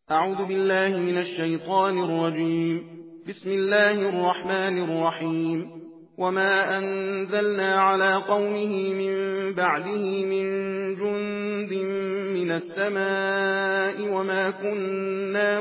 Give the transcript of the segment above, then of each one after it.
أعوذ بالله من الشيطان الرجيم. بسم الله الرحمن الرحيم. وما أنزلنا على قومه من بعده من جند من السماء وما كنا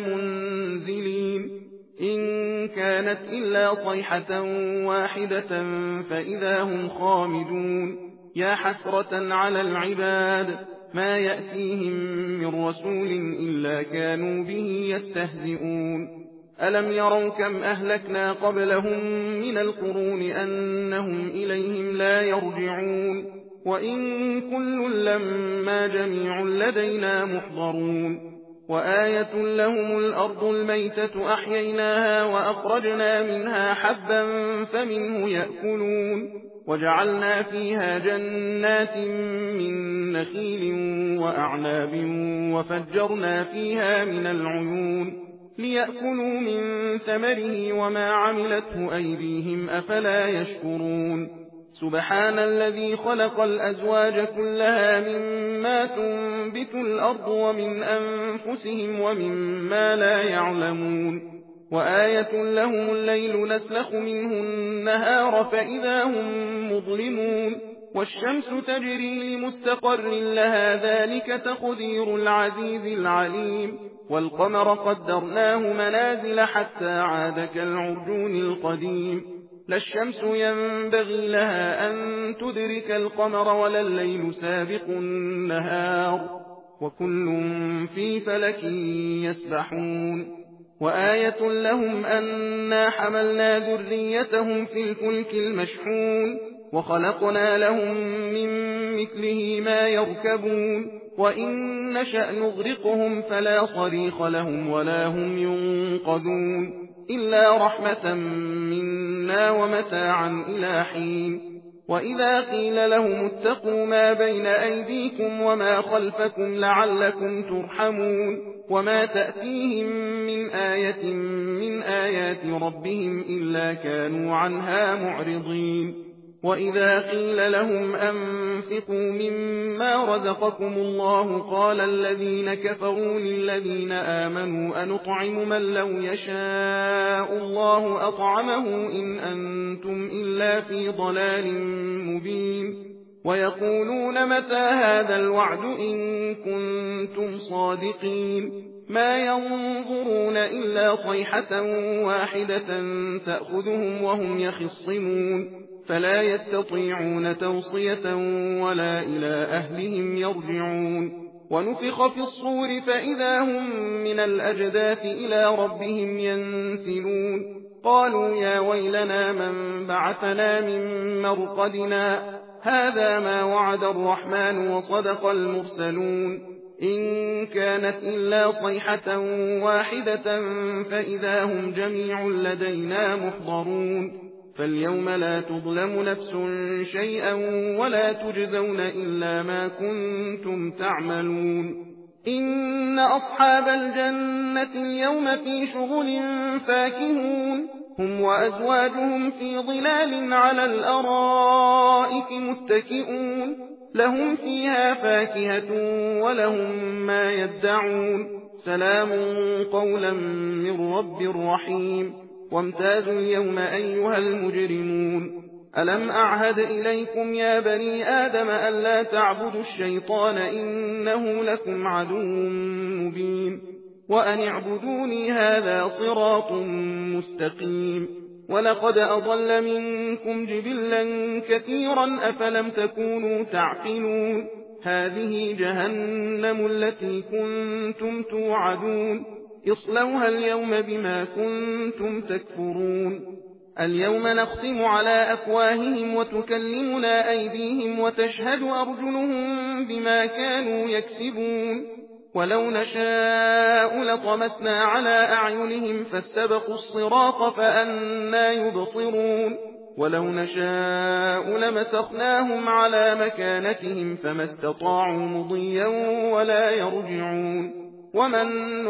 منزلين إن كانت إلا صيحة واحدة فإذا هم خامدون. يا حسرة على العباد ما يأتيهم من رسول إلا كانوا به يستهزئون. ألم يروا كم أهلكنا قبلهم من القرون أنهم إليهم لا يرجعون وإن كل لما جميع لدينا محضرون. وآية لهم الأرض الميتة أحييناها وأخرجنا منها حبا فمنه يأكلون وجعلنا فيها جنات من نخيل وأعناب وفجرنا فيها من العيون ليأكلوا من ثمره وما عملته أيديهم أفلا يشكرون. سبحان الذي خلق الأزواج كلها مما تنبت الأرض ومن أنفسهم ومما لا يعلمون. وآية لهم الليل نسلخ منه النهار فإذا هم مظلمون. والشمس تجري لمستقر لها ذلك تقدير العزيز العليم. والقمر قدرناه منازل حتى عاد كالعرجون القديم. لا الشمس ينبغي لها أن تدرك القمر ولا الليل سابق النهار وكل في فلك يسبحون. وآية لهم أنا حملنا ذريتهم في الفلك المشحون وخلقنا لهم من مثله ما يركبون وإن نشأ نغرقهم فلا صريخ لهم ولا هم ينقذون إلا رحمة منا ومتاعا إلى حين. وإذا قيل لهم اتقوا ما بين أيديكم وما خلفكم لعلكم ترحمون وما تأتيهم من آية من آيات ربهم إلا كانوا عنها معرضين. وإذا قيل لهم أنفقوا مما رزقكم الله قال الذين كفروا للذين آمنوا أنطعم من لو يشاء الله أطعمه إن أنتم إلا في ضلال مبين. ويقولون متى هذا الوعد إن كنتم صادقين. ما ينظرون إلا صيحة واحدة تأخذهم وهم يخصمون فلا يستطيعون توصية ولا إلى أهلهم يرجعون. ونفخ في الصور فإذا هم من الأجداث إلى ربهم ينسلون. قالوا يا ويلنا من بعثنا من مرقدنا هذا ما وعد الرحمن وصدق المرسلون. إن كانت إلا صيحة واحدة فإذا هم جميع لدينا محضرون. فاليوم لا تظلم نفس شيئا ولا تجزون إلا ما كنتم تعملون. إن أصحاب الجنة اليوم في شغل فاكهون هم وأزواجهم في ظلال على الأرائك متكئون لهم فيها فاكهة ولهم ما يدعون سلام قولا من رب رحيم. وامتازوا اليوم أيها المجرمون. ألم أعهد إليكم يا بني آدم ألا تعبدوا الشيطان إنه لكم عدو مبين. وأن اعبدوني هذا صراط مستقيم. ولقد أضل منكم جبلا كثيرا أفلم تكونوا تعقلون. هذه جهنم التي كنتم توعدون اصلوها اليوم بما كنتم تكفرون. اليوم نختم على أفواههم وتكلمنا أيديهم وتشهد أرجلهم بما كانوا يكسبون. ولو نشاء لطمسنا على أعينهم فاستبقوا الصراط فأنى يبصرون. ولو نشاء لمسخناهم على مكانتهم فما استطاعوا مضيا ولا يرجعون. ومن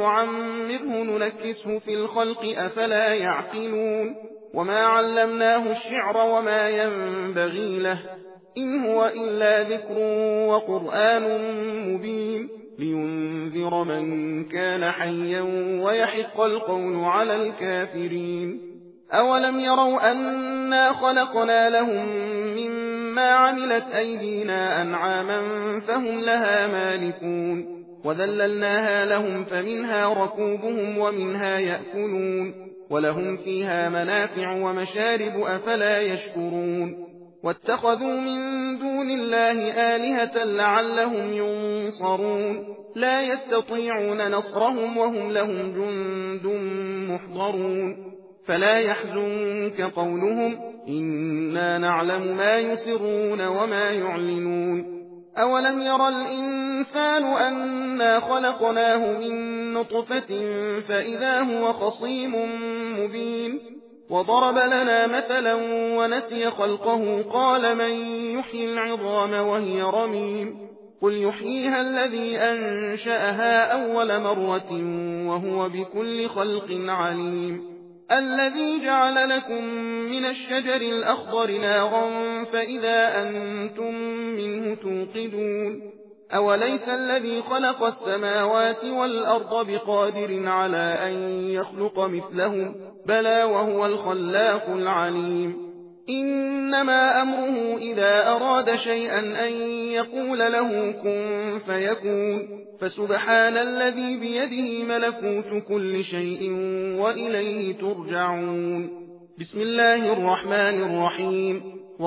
نعمره ننكسه في الخلق أفلا يعقلون. وما علمناه الشعر وما ينبغي له إن هو إلا ذكر وقرآن مبين. لينذر من كان حيا ويحق القول على الكافرين. أولم يروا أنا خلقنا لهم مما عملت أيدينا أنعاما فهم لها مالكون وذللناها لهم فمنها ركوبهم ومنها يأكلون ولهم فيها منافع ومشارب أفلا يشكرون. واتخذوا من دون الله آلهة لعلهم ينصرون لا يستطيعون نصرهم وهم لهم جند محضرون. فلا يحزنك قولهم إنا نعلم ما يسرون وما يعلنون. أولم يرى الإنسان أنا خلقناه من نطفة فإذا هو خصيم مبين وضرب لنا مثلا ونسي خلقه قال من يحيي العظام وهي رميم قل يحييها الذي أنشأها أول مرة وهو بكل خلق عليم. الذي جعل لكم من الشجر الأخضر نارا فإذا أنتم منه توقدون أوليس الذي خلق السماوات والأرض بقادر على أن يخلق مثلهم بلى وهو الخلاق العليم. إنما أمره إذا أراد شيئا أن يقول له كن فيكون فسبحان الذي بيده ملكوت كل شيء وإليه ترجعون. بسم الله الرحمن الرحيم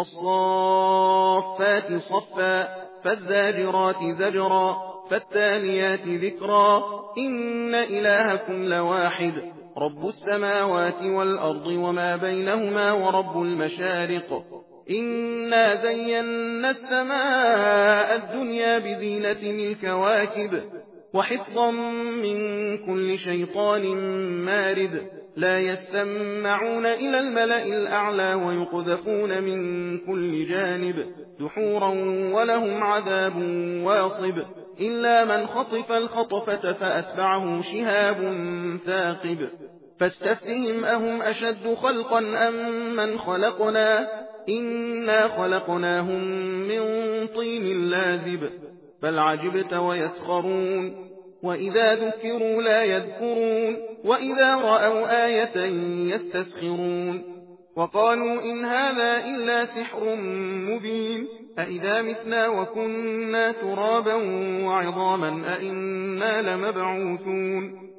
والصافات صفا فالزاجرات زجرا فالتاليات ذكرا إن إلهكم لواحد رب السماوات والأرض وما بينهما ورب المشارق. إنا زينا السماء الدنيا بزينة الكواكب وحفظا من كل شيطان مارد لا يسمعون إلى الملأ الأعلى ويقذفون من كل جانب دحورا ولهم عذاب واصب إلا من خطف الخطفة فأتبعه شهاب ثاقب. فاستفتهم أهم أشد خلقا أم من خلقنا إنا خلقناهم من طين لازب بل عجبت ويسخرون وإذا ذكروا لا يذكرون وإذا رأوا آية يستسخرون وقالوا إن هذا إلا سحر مبين أإذا متنا وكنا ترابا وعظاما أإنا لمبعوثون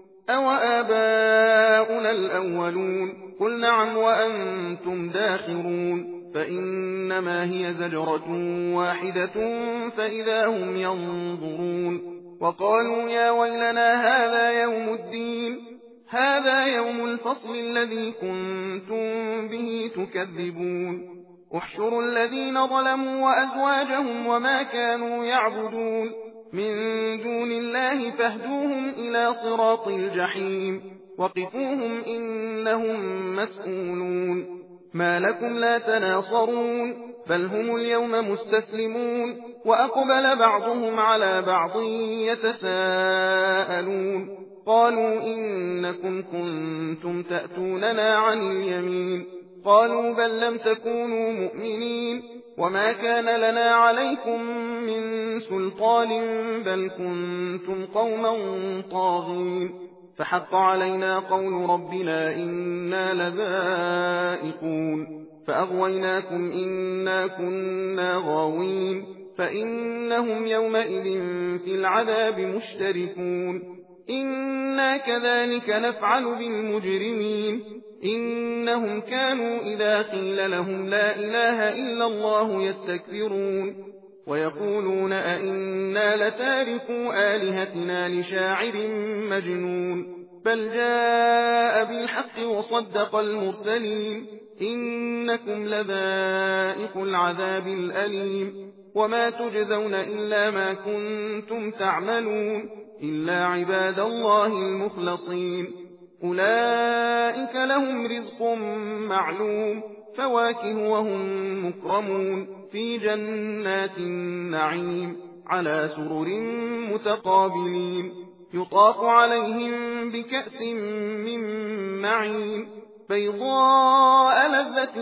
أوآباؤنا الأولون قل نعم وأنتم داخرون فإنما هي زجرة واحدة فإذا هم ينظرون وقالوا يا ويلنا هذا يوم الدين هذا يوم الفصل الذي كنتم به تكذبون احشروا الذين ظلموا وأزواجهم وما كانوا يعبدون من دون الله فاهدوهم إلى صراط الجحيم وقفوهم إنهم مسؤولون ما لكم لا تناصرون بل هم اليوم مستسلمون وأقبل بعضهم على بعض يتساءلون قالوا إنكم كنتم تأتوننا عن اليمين قالوا بل لم تكونوا مؤمنين وما كان لنا عليكم من سلطان بل كنتم قوما طاغين فحق علينا قول ربنا إنا لذائقون فأغويناكم إنا كنا غاوين فإنهم يومئذ في العذاب مشتركون إنا كذلك نفعل بالمجرمين إنهم كانوا إذا قيل لهم لا إله إلا الله يستكبرون ويقولون أئنا لتاركوا آلهتنا لشاعر مجنون بل جاء بالحق وصدق المرسلين إنكم لذائق العذاب الأليم وما تجزون إلا ما كنتم تعملون إلا عباد الله المخلصين أولئك لهم رزق معلوم فواكه وهم مكرمون في جنات النعيم على سرر متقابلين يطاف عليهم بكأس من معين بيضاء لذة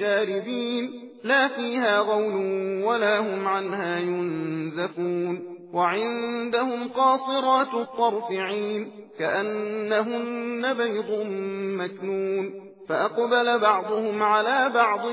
للشاربين لا فيها غول ولا هم عنها ينزفون وعندهم قاصرات الطرف عين كأنهن بيض مكنون فأقبل بعضهم على بعض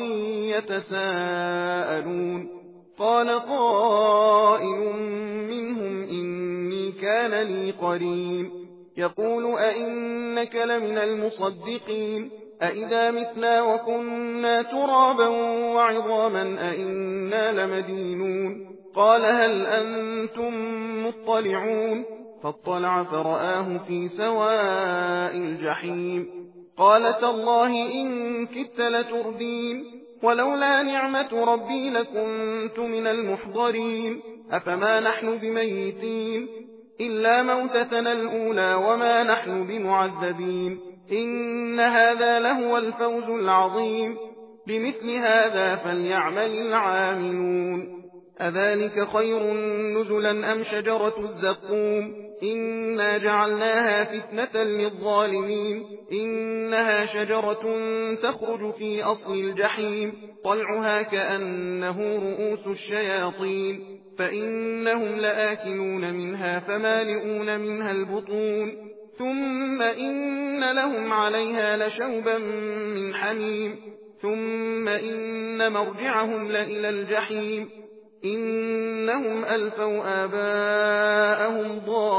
يتساءلون قال قائل منهم إني كان لي قرين يقول أئنك لمن المصدقين أئذا متنا وكنا ترابا وعظاما أئنا لمدينون قال هل أنتم مطلعون فاطلع فرآه في سواء الجحيم قال تالله إن كدت لتردين ولولا نعمة ربي لكنت من المحضرين أفما نحن بميتين إلا موتتنا الأولى وما نحن بمعذبين إن هذا لهو الفوز العظيم بمثل هذا فليعمل العاملون أذلك خير نزلا أم شجرة الزقوم إنا جعلناها فتنة للظالمين إنها شجرة تخرج في أصل الجحيم طلعها كأنه رؤوس الشياطين فإنهم لآكلون منها فمالئون منها البطون ثم إن لهم عليها لشوبا من حميم ثم إن مرجعهم لإلى الجحيم إنهم ألفوا آباءهم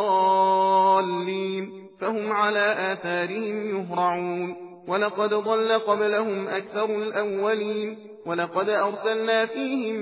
ضالين فهم على آثارهم يهرعون ولقد ضل قبلهم أكثر الأولين ولقد أرسلنا فيهم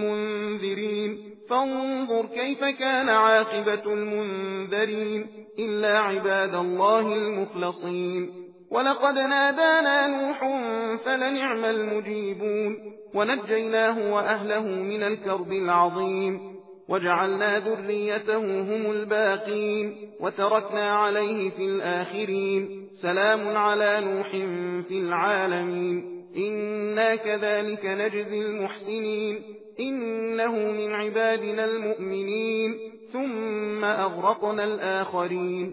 منذرين فانظر كيف كان عاقبة المنذرين إلا عباد الله المخلصين ولقد نادانا نوح فلنعم المجيبون ونجيناه وأهله من الكرب العظيم وجعلنا ذريته هم الباقين وتركنا عليه في الآخرين سلام على نوح في العالمين إنا كذلك نجزي المحسنين إنه من عبادنا المؤمنين ثم أغرقنا الآخرين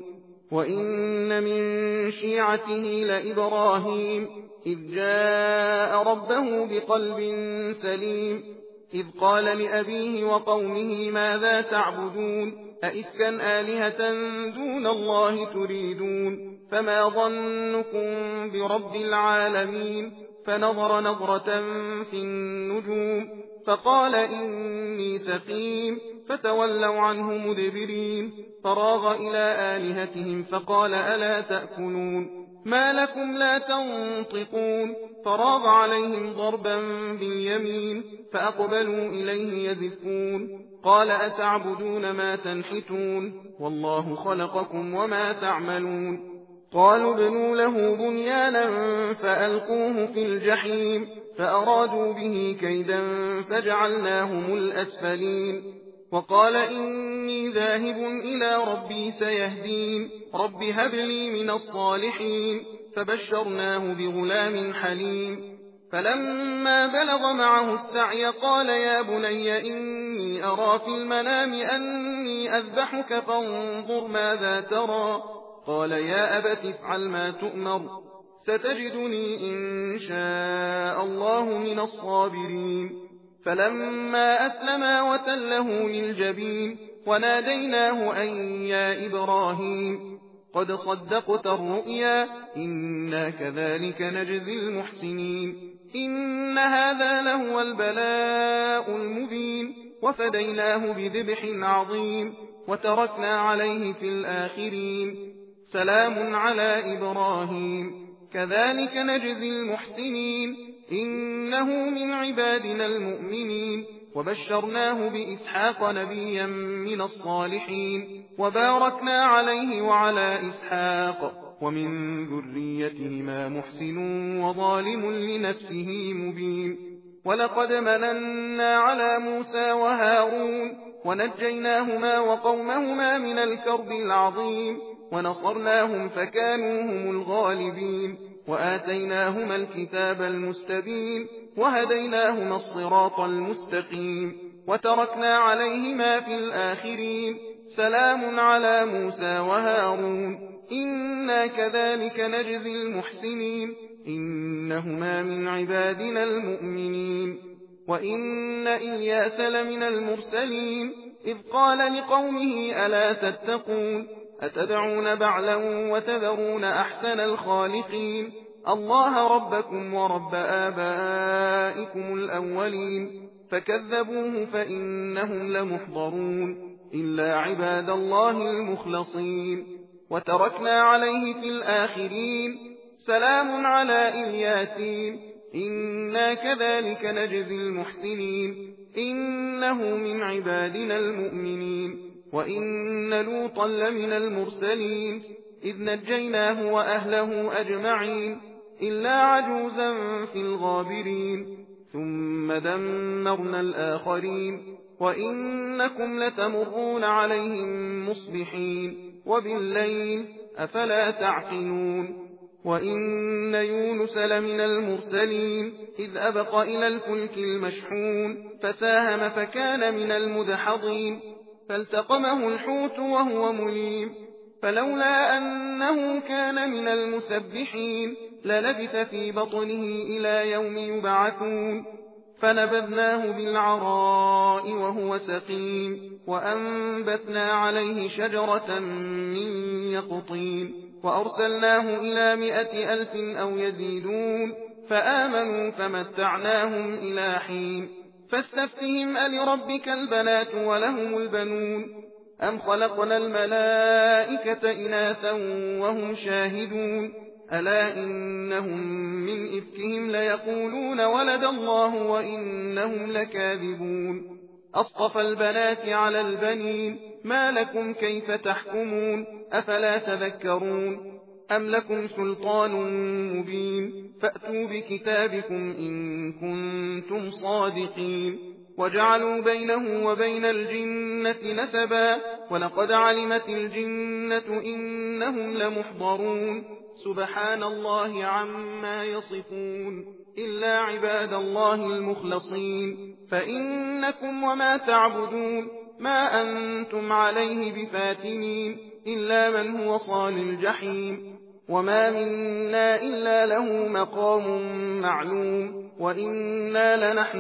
وإن من شيعته لإبراهيم إذ جاء ربه بقلب سليم إذ قال لأبيه وقومه ماذا تعبدون أئفكا آلهة دون الله تريدون فما ظنكم برب العالمين فنظر نظرة في النجوم فقال إني سقيم فتولوا عنه مدبرين فراغ إلى آلهتهم فقال ألا تأكلون ما لكم لا تنطقون فراغ عليهم ضربا باليمين فأقبلوا إليه يزفون قال أتعبدون ما تنحتون والله خلقكم وما تعملون قالوا ابنوا له بنيانا فألقوه في الجحيم فأرادوا به كيدا فجعلناهم الأسفلين وقال إني ذاهب إلى ربي سيهدين رب هب لي من الصالحين فبشرناه بغلام حليم فلما بلغ معه السعي قال يا بني إني أرى في المنام أني أذبحك فانظر ماذا ترى قال يا أبت افعل ما تؤمر ستجدني إن شاء الله من الصابرين فلما أسلما وتله للجبين وناديناه أن يا إبراهيم قد صدقت الرؤيا إنا كذلك نجزي المحسنين إن هذا لهو البلاء المبين وفديناه بذبح عظيم وتركنا عليه في الآخرين سلام على إبراهيم كذلك نجزي المحسنين إنه من عبادنا المؤمنين وبشرناه بإسحاق نبيا من الصالحين وباركنا عليه وعلى إسحاق ومن ذريتهما محسن وظالم لنفسه مبين ولقد مننا على موسى وهارون ونجيناهما وقومهما من الكرب العظيم ونصرناهم فكانوا هم الغالبين وآتيناهما الكتاب المستبين وهديناهما الصراط المستقيم وتركنا عليهما في الآخرين سلام على موسى وهارون إنا كذلك نجزي المحسنين إنهما من عبادنا المؤمنين وإن إلياس لمن المرسلين إذ قال لقومه ألا تتقون أتدعون بعلا وتذرون أحسن الخالقين الله ربكم ورب آبائكم الأولين فكذبوه فإنهم لمحضرون إلا عباد الله المخلصين وتركنا عليه في الآخرين سلام على إلياسين إنا كذلك نجزي المحسنين إنه من عبادنا المؤمنين وإن لوطا لمن المرسلين إذ نجيناه وأهله أجمعين إلا عجوزا في الغابرين ثم دمرنا الآخرين وإنكم لتمرون عليهم مصبحين وبالليل أفلا تعقلون وإن يونس لمن المرسلين إذ أبق إلى الفلك المشحون فساهم فكان من المدحضين فالتقمه الحوت وهو مليم فلولا أنه كان من المسبحين للبث في بطنه إلى يوم يبعثون فنبذناه بالعراء وهو سقيم وأنبتنا عليه شجرة من يقطين وأرسلناه إلى 100,000 أو يزيدون فآمنوا فمتعناهم إلى حين فاستفتهم ألربك البنات ولهم البنون أم خلقنا الملائكة إناثا وهم شاهدون ألا إنهم من إفكهم ليقولون ولد الله وإنهم لكاذبون أصطفى البنات على البنين ما لكم كيف تحكمون أفلا تذكرون أم لكم سلطان مبين فأتوا بكتابكم إن كنتم صادقين وجعلوا بينه وبين الجنة نسبا ولقد علمت الجنة إنهم لمحضرون سبحان الله عما يصفون إلا عباد الله المخلصين فإنكم وما تعبدون ما أنتم عليه بفاتنين إلا من هو صال الجحيم وما منا إلا له مقام معلوم وإنا لنحن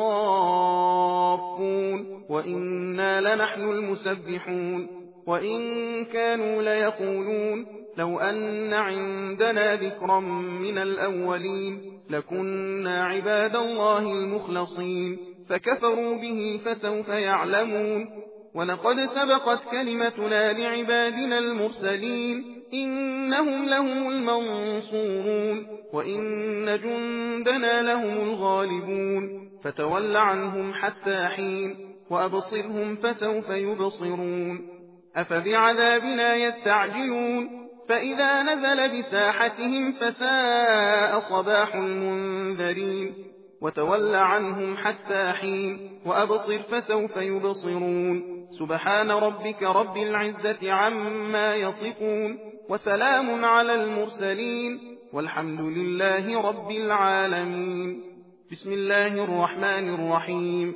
الصافون وإنا لنحن المسبحون وإن كانوا ليقولون لو أن عندنا ذكرا من الأولين لكنا عباد الله المخلصين فكفروا به فسوف يعلمون ولقد سبقت كلمتنا لعبادنا المرسلين إنهم لهم المنصورون وإن جندنا لهم الغالبون فتول عنهم حتى حين وأبصرهم فسوف يبصرون أفبعذابنا يستعجلون فإذا نزل بساحتهم فساء صباح المنذرين وتول عنهم حتى حين وأبصر فسوف يبصرون سبحان ربك رب العزة عما يصفون وسلام على المرسلين والحمد لله رب العالمين بسم الله الرحمن الرحيم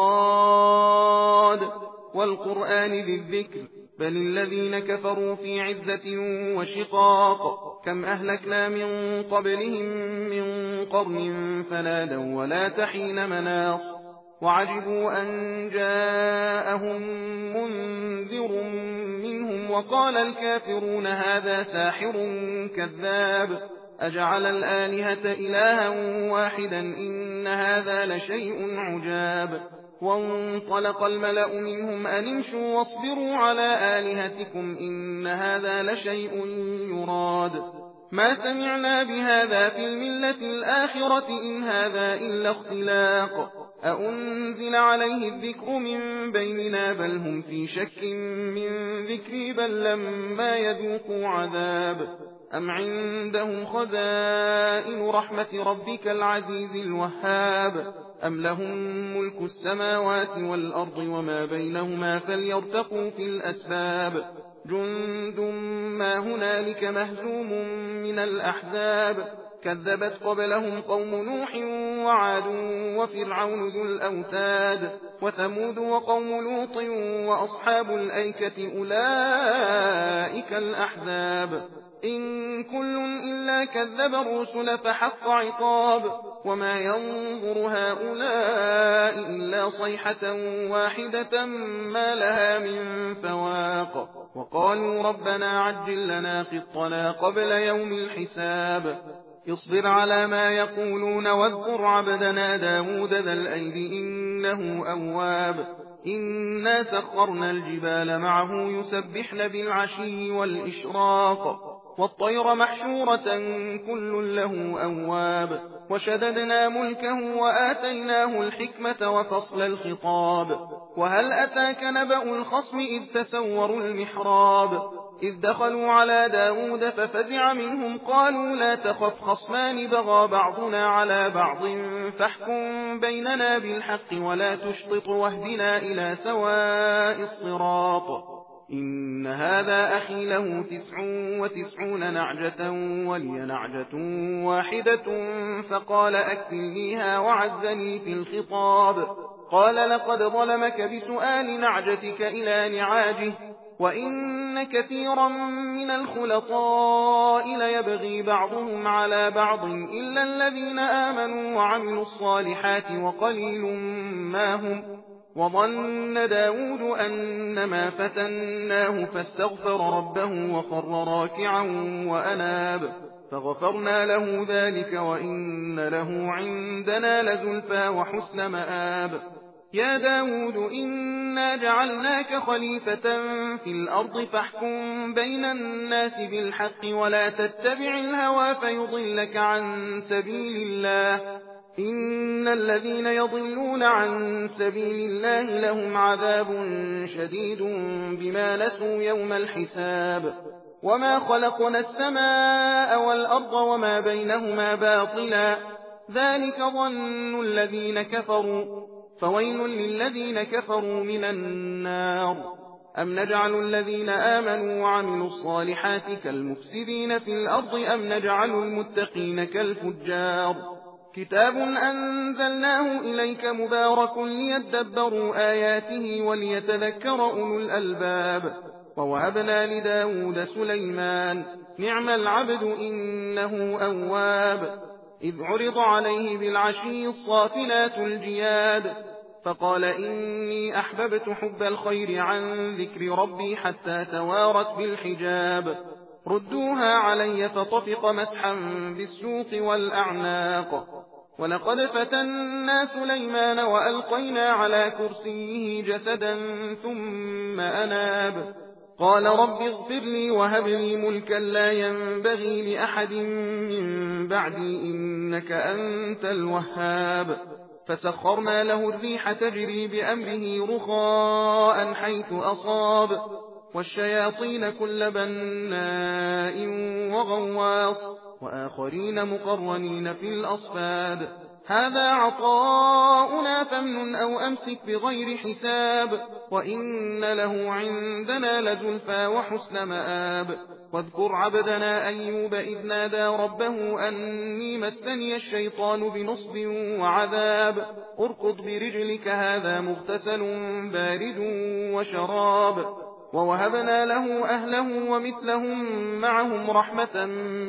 صاد والقرآن ذي الذكر بل الذين كفروا في عزة وشقاق كم أهلكنا من قبلهم من قرن فنادوا ولا تحين مناص وعجبوا أن جاءهم منذر منهم وقال الكافرون هذا ساحر كذاب أجعل الآلهة إلها واحدا إن هذا لشيء عجاب وانطلق الملأ منهم أن امشوا واصبروا على آلهتكم إن هذا لشيء يراد ما سمعنا بهذا في الملة الآخرة إن هذا إلا اختلاق أأنزل عليه الذكر من بيننا بل هم في شك من ذكري بل لما يذوقوا عذاب أم عندهم خزائن رحمة ربك العزيز الوهاب أم لهم ملك السماوات والأرض وما بينهما فليرتقوا في الأسباب جند ما هنالك مهزوم من الأحزاب كذبت قبلهم قوم نوح وعاد وفرعون ذو الأوتاد وثمود وقوم لوط وأصحاب الأيكة أولئك الأحزاب إن كل إلا كذب الرسل فحق عقاب وما ينظر هؤلاء إلا صيحة واحدة ما لها من فواق وقالوا ربنا عجل لنا قطنا قبل يوم الحساب اصبر على ما يقولون واذكر عبدنا داود ذا الأيد إنه أواب إنا سخرنا الجبال معه يسبحن بالعشي والإشراق والطير محشورة كل له أواب وشددنا ملكه وآتيناه الحكمة وفصل الخطاب وهل أتاك نبأ الخصم إذ تسوروا المحراب إذ دخلوا على داود ففزع منهم قالوا لا تخف خصمان بغى بعضنا على بعض فاحكم بيننا بالحق ولا تشطط واهدنا إلى سواء الصراط إن هذا أخي له 99 نعجة ولي نعجة واحدة فقال أكفلنيها وعزني في الخطاب قال لقد ظلمك بسؤال نعجتك إلى نعاجه وإن كثيرا من الخلطاء ليبغي بعضهم على بعض إلا الذين آمنوا وعملوا الصالحات وقليل ما هم وظن داود أنما فتناه فاستغفر ربه وخر راكعا وأناب فغفرنا له ذلك وإن له عندنا لزلفى وحسن مآب يا داود إنا جعلناك خليفة في الأرض فاحكم بين الناس بالحق ولا تتبع الهوى فيضلك عن سبيل الله إن الذين يضلون عن سبيل الله لهم عذاب شديد بما نسوا يوم الحساب وما خلقنا السماء والأرض وما بينهما باطلا ذلك ظن الذين كفروا فويل للذين كفروا من النار أم نجعل الذين آمنوا وعملوا الصالحات كالمفسدين في الأرض أم نجعل المتقين كالفجار كتاب أنزلناه إليك مبارك ليدبروا آياته وليتذكر أولو الألباب ووهبنا لداود سليمان نعم العبد إنه أواب إذ عرض عليه بالعشي الصافنات الجياد فقال إني أحببت حب الخير عن ذكر ربي حتى توارت بالحجاب ردوها علي فطفق مسحا بالسوق والأعناق ولقد فتنا سليمان وألقينا على كرسيه جسدا ثم أناب قال رب اغفر لي وهب لي ملكا لا ينبغي لأحد من بعدي إنك أنت الوهاب فسخرنا له الريح تجري بأمره رخاء حيث أصاب والشياطين كل بناء وغواص وآخرين مقرنين في الأصفاد هذا عطاؤنا فامنن أو أمسك بغير حساب وإن له عندنا لزلفى وحسن مآب واذكر عبدنا أيوب إذ نادى ربه أني مسني الشيطان بنصب وعذاب اركض برجلك هذا مغتسل بارد وشراب ووهبنا له أهله ومثلهم معهم رحمة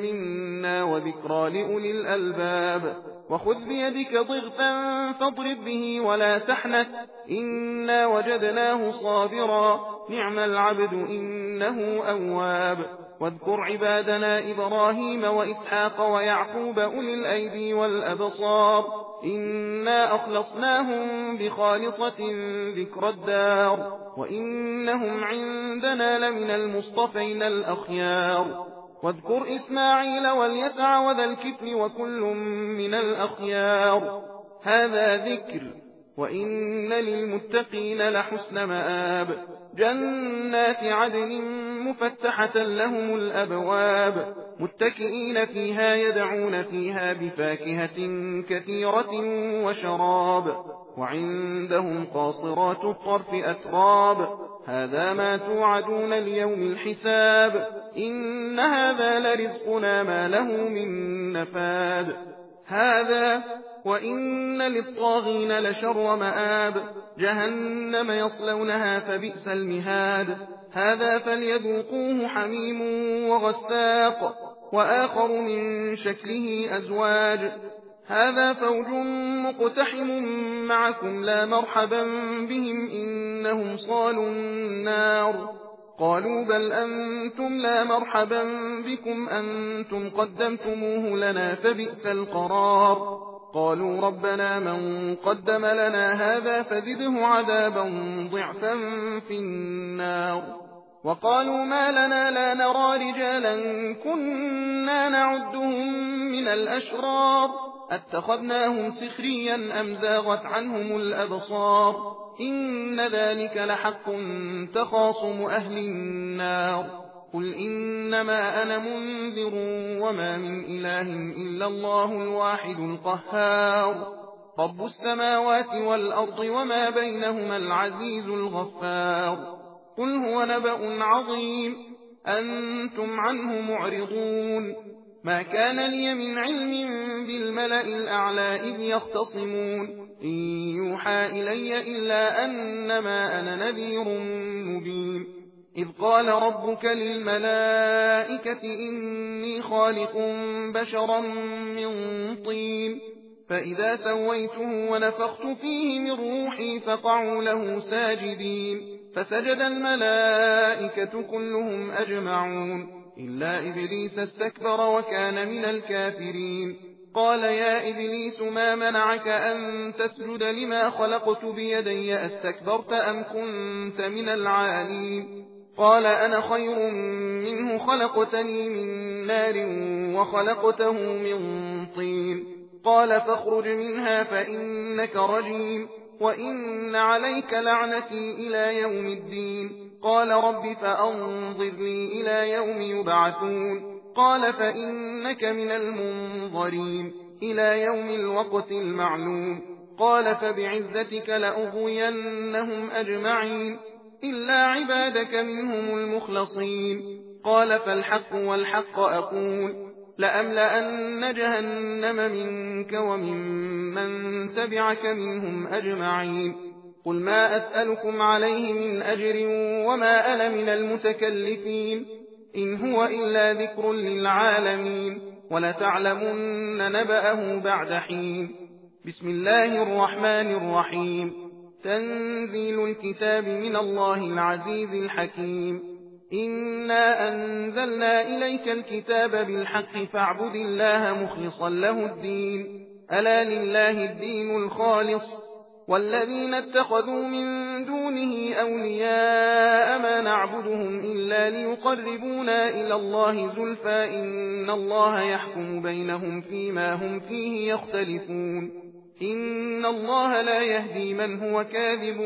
منا وذكرى لأولي الألباب وخذ بيدك ضغثا فاضرب به ولا تحنث إنا وجدناه صابرا نعم العبد إنه أواب واذكر عبادنا إبراهيم وإسحاق ويعقوب أولي الأيدي والأبصار إنا أخلصناهم بخالصة ذكر الدار وإنهم عندنا لمن المصطفين الأخيار واذكر إسماعيل واليسع وذا الكفل وكل من الأخيار هذا ذكر وإن للمتقين لحسن مآب جنات عدن مفتحة لهم الأبواب متكئين فيها يدعون فيها بفاكهة كثيرة وشراب وعندهم قاصرات الطرف أتراب هذا ما توعدون اليوم الحساب إن هذا لرزقنا ما له من نفاد هذا وإن للطاغين لشر مآب جهنم يصلونها فبئس المهاد هذا فليذوقوه حميم وغساق وآخر من شكله أزواج هذا فوج مقتحم معكم لا مرحبا بهم إنهم صالوا النار قالوا بل أنتم لا مرحبا بكم أنتم قدمتموه لنا فبئس القرار قالوا ربنا من قدم لنا هذا فزده عذابا ضعفا في النار وقالوا ما لنا لا نرى رجالا كنا نعدهم من الأشرار اتخذناهم سخريا أم زاغت عنهم الأبصار إن ذلك لحق تخاصم أهل النار قل إنما أنا منذر وما من إله إلا الله الواحد القهار رب السماوات والأرض وما بينهما العزيز الغفار قل هو نبأ عظيم أنتم عنه معرضون ما كان لي من علم بالملأ الأعلى إذ يختصمون إن يوحى إلي إلا أنما أنا نذير مبين إذ قال ربك للملائكة إني خالق بشرا من طين فإذا سويته ونفخت فيه من روحي فقعوا له ساجدين فسجد الملائكة كلهم أجمعون إلا إبليس استكبر وكان من الكافرين قال يا إبليس ما منعك أن تسجد لما خلقت بيدي أستكبرت أم كنت من العالين قال أنا خير منه خلقتني من نار وخلقته من طين قال فاخرج منها فإنك رجيم وإن عليك لعنتي إلى يوم الدين قال رب فأنظرني إلى يوم يبعثون قال فإنك من المنظرين إلى يوم الوقت المعلوم قال فبعزتك لأغوينهم أجمعين إلا عبادك منهم المخلصين قال فالحق والحق أقول لأملأن جهنم منك وممن تبعك منهم أجمعين قل ما أسألكم عليه من أجر وما أنا من المتكلفين إن هو إلا ذكر للعالمين ولتعلمن نبأه بعد حين بسم الله الرحمن الرحيم تنزيل الكتاب من الله العزيز الحكيم إنا أنزلنا إليك الكتاب بالحق فاعبد الله مخلصا له الدين ألا لله الدين الخالص والذين اتخذوا من دونه أولياء ما نعبدهم إلا ليقربونا إلى الله زلفى إن الله يحكم بينهم فيما هم فيه يختلفون إن الله لا يهدي من هو كاذب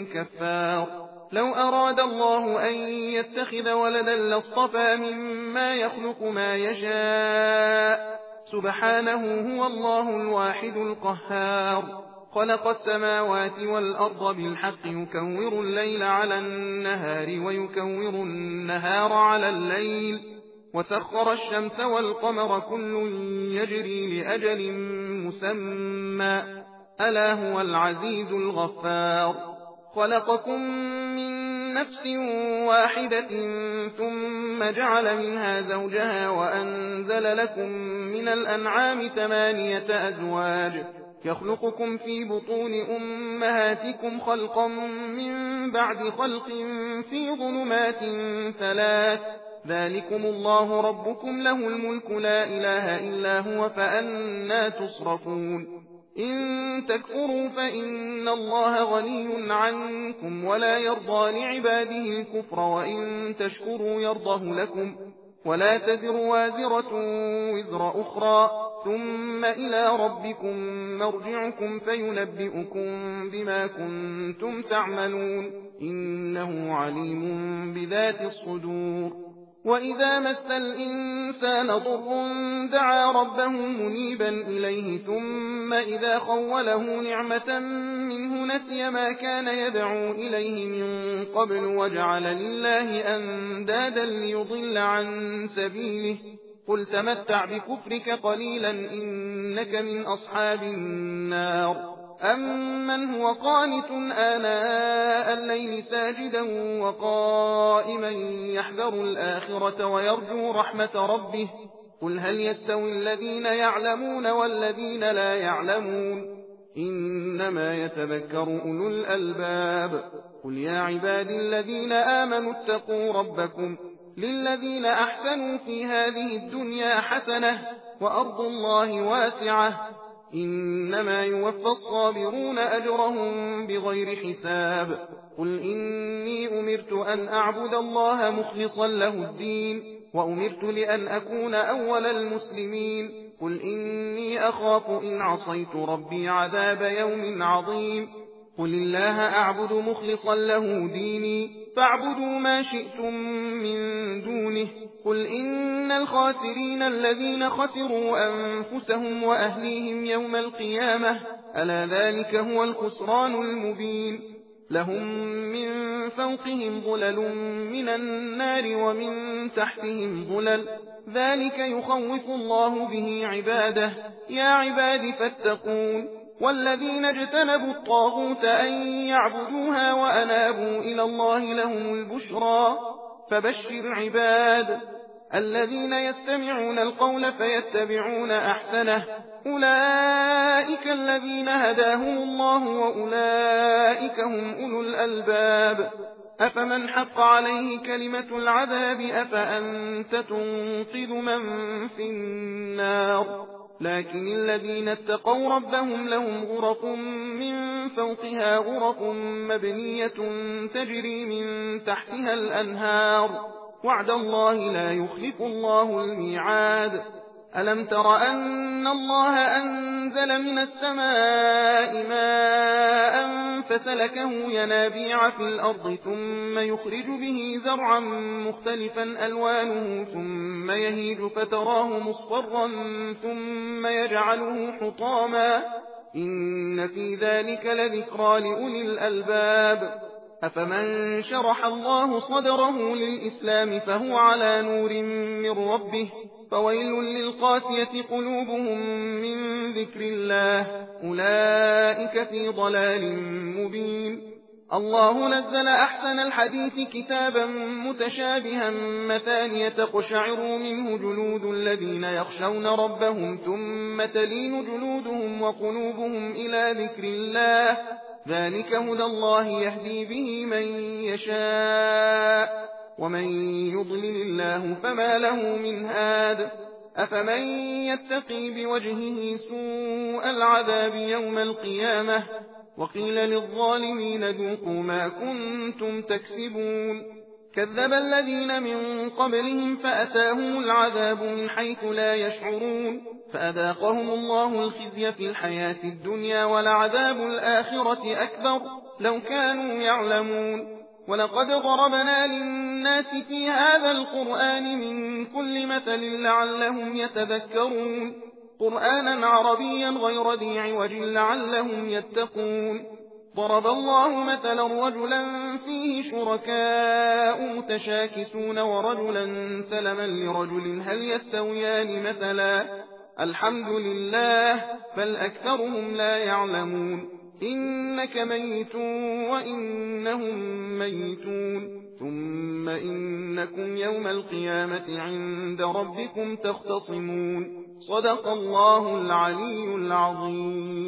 كفار لو أراد الله أن يتخذ ولدا لاصطفى مما يخلق ما يشاء سبحانه هو الله الواحد القهار خلق السماوات والأرض بالحق يكور الليل على النهار ويكور النهار على الليل وسخر الشمس والقمر كل يجري لأجل مسمى ألا هو العزيز الغفار خلقكم من نفس واحدة ثم جعل منها زوجها وأنزل لكم من الأنعام 8 أزواج يخلقكم في بطون أمهاتكم خلقا من بعد خلق في ظلمات 3 ذلكم الله ربكم له الملك لا إله إلا هو فأنا تصرفون إن تكفروا فإن الله غني عنكم ولا يرضى لعباده الكفر وإن تشكروا يرضه لكم ولا تزر وازرة وزر أخرى ثم إلى ربكم مرجعكم فينبئكم بما كنتم تعملون إنه عليم بذات الصدور وإذا مس الإنسان ضر دعا ربه منيبا إليه ثم إذا خوله نعمة منه نسي ما كان يدعو إليه من قبل وجعل لله أندادا ليضل عن سبيله قل تمتع بكفرك قليلا إنك من أصحاب النار أمن هو قانت آناء الليل ساجدا وقائما يحذر الآخرة ويرجو رحمة ربه قل هل يستوي الذين يعلمون والذين لا يعلمون إنما يتذكر أولو الألباب قل يا عبادي الذين آمنوا اتقوا ربكم للذين أحسنوا في هذه الدنيا حسنة وأرض الله واسعة إنما يوفى الصابرون أجرهم بغير حساب قل إني أمرت أن أعبد الله مخلصا له الدين وأمرت لأن أكون أول المسلمين قل إني أخاف إن عصيت ربي عذاب يوم عظيم قل الله أعبد مخلصا له ديني فاعبدوا ما شئتم من دونه قل إن الخاسرين الذين خسروا أنفسهم وأهليهم يوم القيامة ألا ذلك هو الخسران المبين لهم من فوقهم ظلل من النار ومن تحتهم ظلل ذلك يخوف الله به عباده يا عباد فاتقون والذين اجتنبوا الطاغوت أن يعبدوها وأنابوا إلى الله لهم البشرى فبشر عباد الذين يستمعون القول فيتبعون أحسنه أولئك الذين هداهم الله وأولئك هم أولو الألباب أفمن حق عليه كلمة العذاب أفأنت تنقذ من في النار لكن الذين اتقوا ربهم لهم غرف من فوقها غرف مبنية تجري من تحتها الأنهار وعد الله لا يخلف الله الميعاد ألم تر أن الله أنزل من السماء ماء فسلكه ينابيع في الأرض ثم يخرج به زرعا مختلفا ألوانه ثم يهيج فتراه مصفرا ثم يجعله حطاما إن في ذلك لذكرى لأولي الألباب أفمن شرح الله صدره للإسلام فهو على نور من ربه فويل للقاسية قلوبهم من ذكر الله أولئك في ضلال مبين الله نزل أحسن الحديث كتابا متشابها مثانية تقشعر منه جلود الذين يخشون ربهم ثم تلين جلودهم وقلوبهم إلى ذكر الله ذلك هدى الله يهدي به من يشاء ومن يضلل الله فما له من هاد أفمن يتقي بوجهه سوء العذاب يوم القيامة وقيل للظالمين ذوقوا ما كنتم تكسبون كذب الذين من قبلهم فأتاهم العذاب من حيث لا يشعرون فأذاقهم الله الخزي في الحياة الدنيا ولعذاب الآخرة أكبر لو كانوا يعلمون ولقد ضربنا للناس في هذا القرآن من كل مثل لعلهم يتذكرون قرآنا عربيا غير ذي عوج لعلهم يتقون ضرب الله مثلا رجلا فيه شركاء متشاكسون ورجلا سلما لرجل هل يستويان مثلا الحمد لله بل أكثرهم لا يعلمون إنك ميت وإنهم ميتون ثم إنكم يوم القيامة عند ربكم تختصمون صدق الله العلي العظيم.